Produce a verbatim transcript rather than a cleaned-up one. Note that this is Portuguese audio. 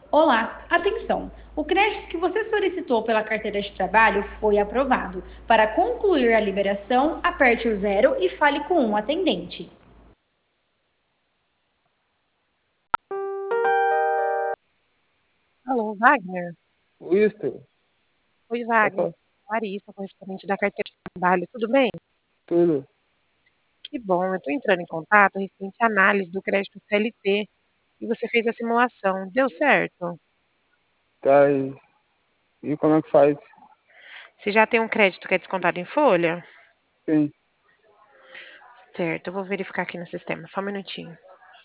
Olá, atenção! O crédito que você solicitou pela carteira de trabalho foi aprovado. Para concluir a liberação, aperte o zero e fale com um atendente. Alô, Wagner? Wilson, Oi, pode Wagner. falar Larissa, correspondente da carteira de trabalho, tudo bem? tudo. Que bom, eu estou entrando em contato referente à análise do crédito C L T e você fez a simulação. Deu certo? Tá aí. E como é que faz? Você já tem um crédito que é descontado em folha? Sim. Certo, eu vou verificar aqui no sistema, só um minutinho.